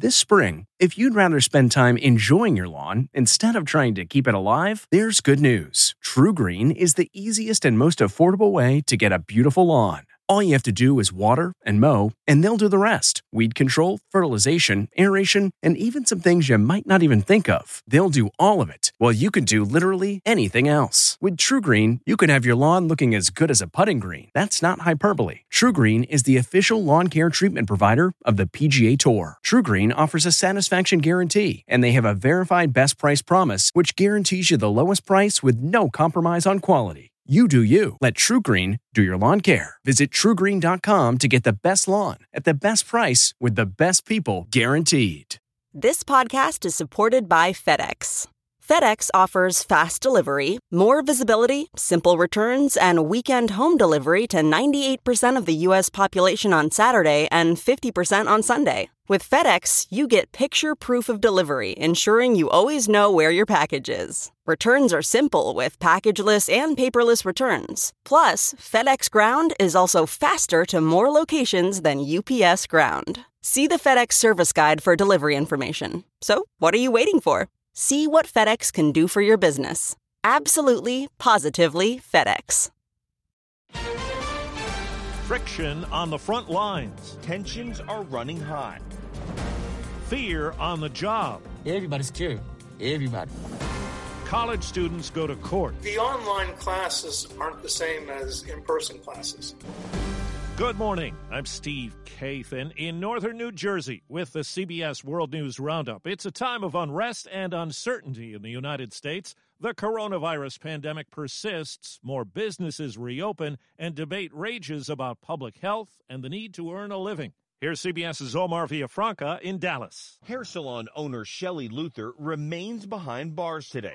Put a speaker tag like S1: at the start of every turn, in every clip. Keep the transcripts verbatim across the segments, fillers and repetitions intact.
S1: This spring, if you'd rather spend time enjoying your lawn instead of trying to keep it alive, there's good news. TruGreen is the easiest and most affordable way to get a beautiful lawn. All you have to do is water and mow, and they'll do the rest. Weed control, fertilization, aeration, and even some things you might not even think of. They'll do all of it, while you can do literally anything else. With TruGreen, you can have your lawn looking as good as a putting green. That's not hyperbole. TruGreen is the official lawn care treatment provider of the P G A Tour. TruGreen offers a satisfaction guarantee, and they have a verified best price promise, which guarantees you the lowest price with no compromise on quality. You do you. Let TruGreen do your lawn care. Visit True Green dot com to get the best lawn at the best price with the best people guaranteed.
S2: This podcast is supported by FedEx. FedEx offers fast delivery, more visibility, simple returns, and weekend home delivery to ninety-eight percent of the U S population on Saturday and fifty percent on Sunday. With FedEx, you get picture proof of delivery, ensuring you always know where your package is. Returns are simple with packageless and paperless returns. Plus, FedEx Ground is also faster to more locations than U P S Ground. See the FedEx service guide for delivery information. So, what are you waiting for? See what FedEx can do for your business. Absolutely, positively FedEx.
S3: Friction on the front lines.
S4: Tensions are running high.
S3: Fear on the job.
S5: Everybody's scared. Everybody.
S3: College students go to court.
S6: The online classes aren't the same as in-person classes.
S3: Good morning. I'm Steve Kathan in northern New Jersey with the C B S World News Roundup. It's a time of unrest and uncertainty in the United States. The coronavirus pandemic persists, more businesses reopen, and debate rages about public health and the need to earn a living. Here's CBS's Omar Villafranca in Dallas.
S4: Hair salon owner Shelley Luther remains behind bars today.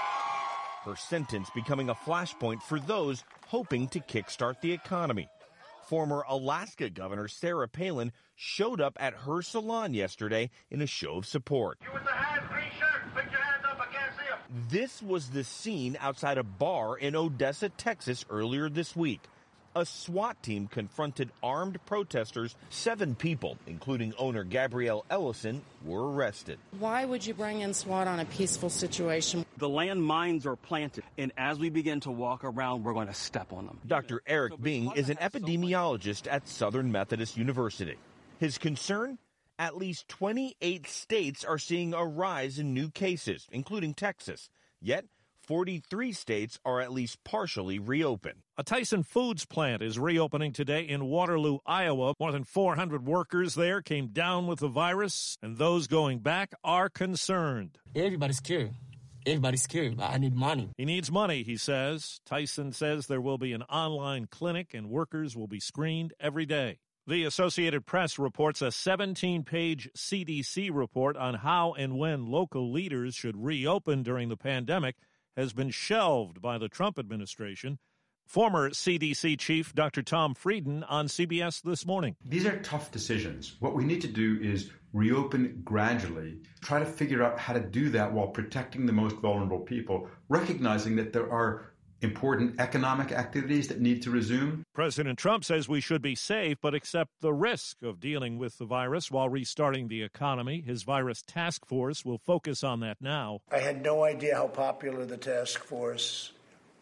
S4: Her sentence becoming a flashpoint for those hoping to kickstart the economy. Former Alaska Governor Sarah Palin showed up at her salon yesterday in a show of support.
S7: You with the hand-free shirt, put your hands up, I can't see them.
S4: This was the scene outside a bar in Odessa, Texas earlier this week. A SWAT team confronted armed protesters. Seven people, including owner Gabrielle Ellison, were arrested.
S8: Why would you bring in SWAT on a peaceful situation?
S9: The landmines are planted, and as we begin to walk around, we're going to step on them.
S4: Doctor Eric Bing is an epidemiologist at Southern Methodist University. His concern? At least twenty-eight states are seeing a rise in new cases, including Texas. Yet, forty-three states are at least partially reopened.
S3: A Tyson Foods plant is reopening today in Waterloo, Iowa. More than four hundred workers there came down with the virus, and those going back are concerned.
S5: Everybody's scared. Everybody's scared. I need money.
S3: He needs money, he says. Tyson says there will be an online clinic and workers will be screened every day. The Associated Press reports a seventeen-page C D C report on how and when local leaders should reopen during the pandemic has been shelved by the Trump administration. Former C D C chief Doctor Tom Frieden on C B S This Morning.
S10: These are tough decisions. What we need to do is reopen gradually, try to figure out how to do that while protecting the most vulnerable people, recognizing that there are important economic activities that need to resume.
S3: President Trump says we should be safe, but accept the risk of dealing with the virus while restarting the economy. His virus task force will focus on that now.
S11: I had no idea how popular the task force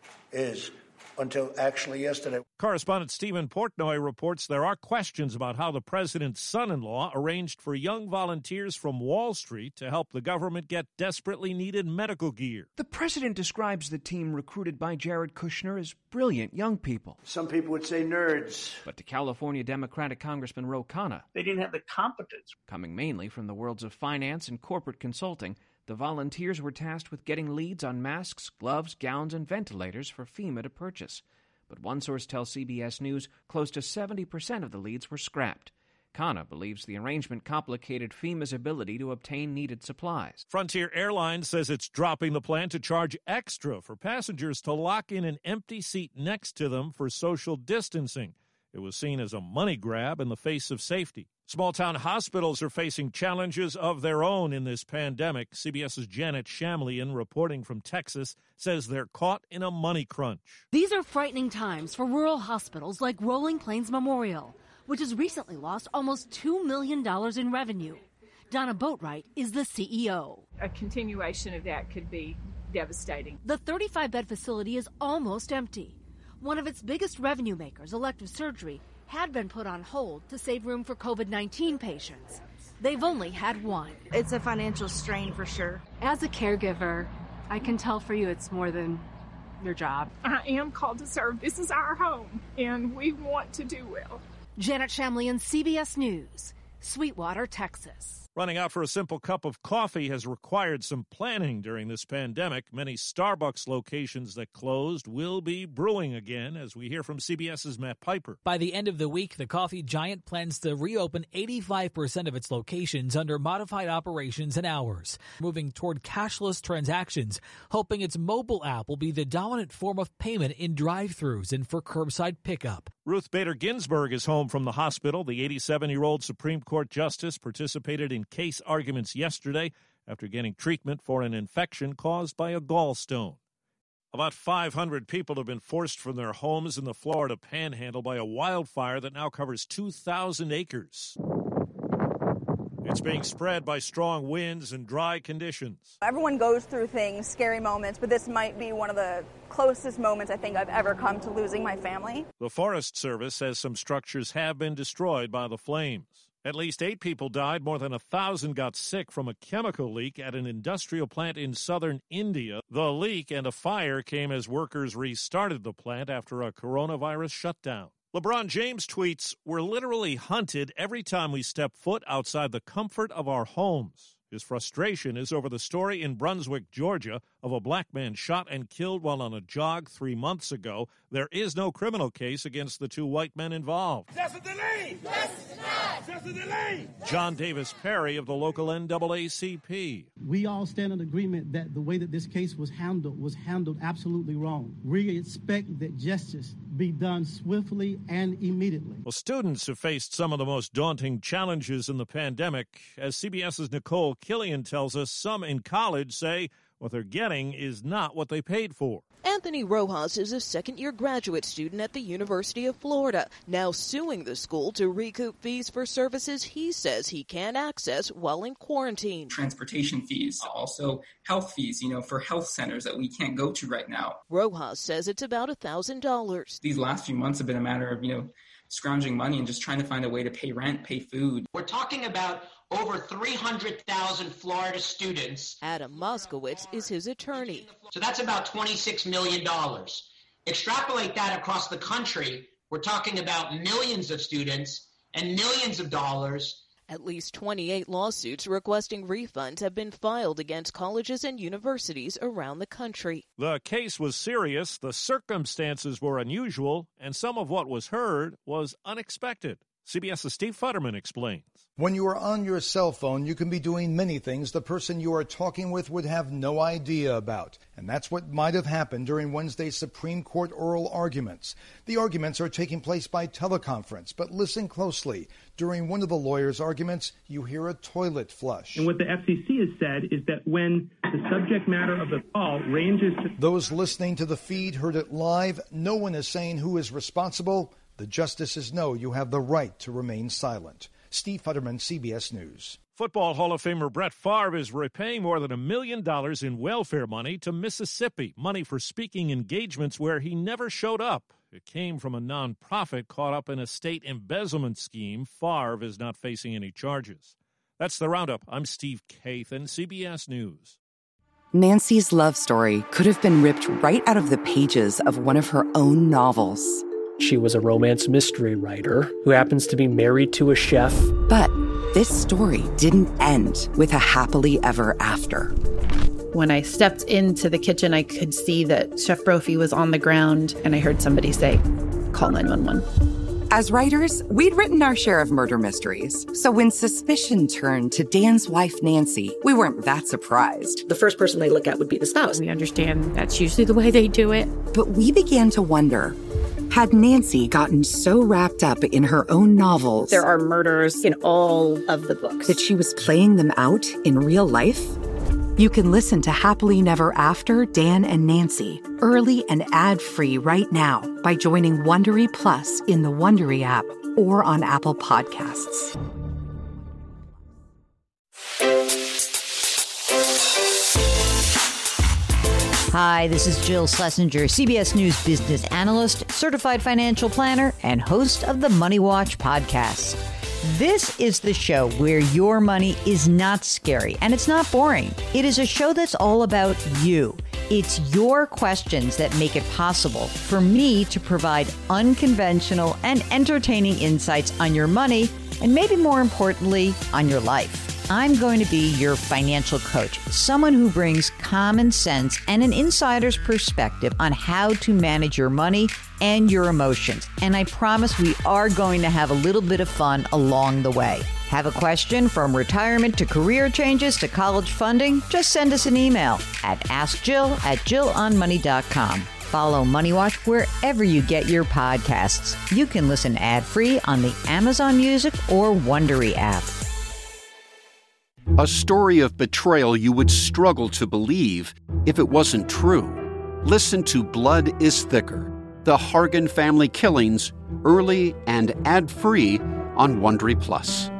S11: is until actually yesterday.
S3: Correspondent Stephen Portnoy reports there are questions about how the president's son-in-law arranged for young volunteers from Wall Street to help the government get desperately needed medical gear.
S12: The president describes the team recruited by Jared Kushner as brilliant young people.
S11: Some people would say nerds.
S12: But to California Democratic Congressman Ro Khanna,
S13: they didn't have the competence.
S12: Coming mainly from the worlds of finance and corporate consulting, the volunteers were tasked with getting leads on masks, gloves, gowns, and ventilators for FEMA to purchase. But one source tells C B S News close to seventy percent of the leads were scrapped. Khanna believes the arrangement complicated FEMA's ability to obtain needed supplies.
S3: Frontier Airlines says it's dropping the plan to charge extra for passengers to lock in an empty seat next to them for social distancing. It was seen as a money grab in the face of safety. Small-town hospitals are facing challenges of their own in this pandemic. CBS's Janet Shamlian, reporting from Texas, says they're caught in a money crunch.
S14: These are frightening times for rural hospitals like Rolling Plains Memorial, which has recently lost almost two million dollars in revenue. Donna Boatwright is the C E O.
S13: A continuation of that could be devastating.
S14: The thirty-five bed facility is almost empty. One of its biggest revenue makers, elective surgery, had been put on hold to save room for COVID nineteen patients. They've only had one.
S15: It's a financial strain for sure.
S16: As a caregiver, I can tell for you it's more than your job.
S13: I am called to serve. This is our home, and we want to do well.
S14: Janet Shamlian, C B S News, Sweetwater, Texas.
S3: Running out for a simple cup of coffee has required some planning during this pandemic. Many Starbucks locations that closed will be brewing again, as we hear from CBS's Matt Piper.
S17: By the end of the week, the coffee giant plans to reopen eighty-five percent of its locations under modified operations and hours, moving toward cashless transactions, hoping its mobile app will be the dominant form of payment in drive-thrus and for curbside pickup.
S3: Ruth Bader Ginsburg is home from the hospital. The eighty-seven-year-old Supreme Court justice participated in case arguments yesterday after getting treatment for an infection caused by a gallstone. About five hundred people have been forced from their homes in the Florida Panhandle by a wildfire that now covers two thousand acres. It's being spread by strong winds and dry conditions.
S18: Everyone goes through things, scary moments, but this might be one of the closest moments I think I've ever come to losing my family.
S3: The Forest Service says some structures have been destroyed by the flames. At least eight people died. More than a thousand got sick from a chemical leak at an industrial plant in southern India. The leak and a fire came as workers restarted the plant after a coronavirus shutdown. LeBron James tweets, "We're literally hunted every time we step foot outside the comfort of our homes." His frustration is over the story in Brunswick, Georgia, of a black man shot and killed while on a jog three months ago. There is no criminal case against the two white men involved.
S7: Justice delayed! Justice denied! Justice delayed!
S3: John Davis Perry of the local N double A C P.
S19: We all stand in agreement that the way that this case was handled was handled absolutely wrong. We expect that justice be done swiftly and immediately.
S3: Well, students have faced some of the most daunting challenges in the pandemic. As CBS's Nicole Killian tells us, some in college say what they're getting is not what they paid for.
S20: Anthony Rojas is a second-year graduate student at the University of Florida, now suing the school to recoup fees for services he says he can't access while in quarantine.
S21: Transportation fees, also health fees, you know, for health centers that we can't go to right now.
S20: Rojas says it's about one thousand dollars.
S21: These last few months have been a matter of, you know, scrounging money and just trying to find a way to pay rent, pay food.
S22: We're talking about over three hundred thousand Florida students.
S20: Adam Moskowitz is his attorney.
S22: So that's about twenty-six million dollars. Extrapolate that across the country, we're talking about millions of students and millions of dollars.
S20: At least twenty-eight lawsuits requesting refunds have been filed against colleges and universities around the country.
S3: The case was serious, the circumstances were unusual, and some of what was heard was unexpected. CBS's Steve Futterman explains.
S23: When you are on your cell phone, you can be doing many things the person you are talking with would have no idea about. And that's what might have happened during Wednesday's Supreme Court oral arguments. The arguments are taking place by teleconference, but listen closely. During one of the lawyers' arguments, you hear a toilet flush.
S24: And what the F C C has said is that when the subject matter of the call ranges to...
S23: Those listening to the feed heard it live. No one is saying who is responsible. The justices know you have the right to remain silent. Steve Futterman, C B S News.
S3: Football Hall of Famer Brett Favre is repaying more than a million dollars in welfare money to Mississippi, money for speaking engagements where he never showed up. It came from a nonprofit caught up in a state embezzlement scheme. Favre is not facing any charges. That's the Roundup. I'm Steve Kathan, C B S News.
S25: Nancy's love story could have been ripped right out of the pages of one of her own novels.
S26: She was a romance mystery writer who happens to be married to a chef.
S25: But this story didn't end with a happily ever after.
S27: When I stepped into the kitchen, I could see that Chef Brophy was on the ground, and I heard somebody say, "Call nine one one."
S25: As writers, we'd written our share of murder mysteries. So when suspicion turned to Dan's wife, Nancy, we weren't that surprised.
S28: The first person they look at would be the spouse.
S27: We understand that's usually the way they do it.
S25: But we began to wonder, had Nancy gotten so wrapped up in her own novels...
S27: There are murders in all of the books.
S25: ...that she was playing them out in real life? You can listen to Happily Never After, Dan and Nancy, early and ad-free right now by joining Wondery Plus in the Wondery app or on Apple Podcasts.
S1: Hi, this is Jill Schlesinger, C B S News business analyst, certified financial planner, and host of the Money Watch podcast. This is the show where your money is not scary and it's not boring. It is a show that's all about you. It's your questions that make it possible for me to provide unconventional and entertaining insights on your money and maybe more importantly, on your life. I'm going to be your financial coach, someone who brings common sense and an insider's perspective on how to manage your money and your emotions. And I promise we are going to have a little bit of fun along the way. Have a question from retirement to career changes to college funding? Just send us an email at askjill at jill on money dot com. Follow Money Watch wherever you get your podcasts. You can listen ad-free on the Amazon Music or Wondery app.
S2: A story of betrayal you would struggle to believe if it wasn't true. Listen to Blood is Thicker, the Hargan family killings, early and ad-free on Wondery Plus.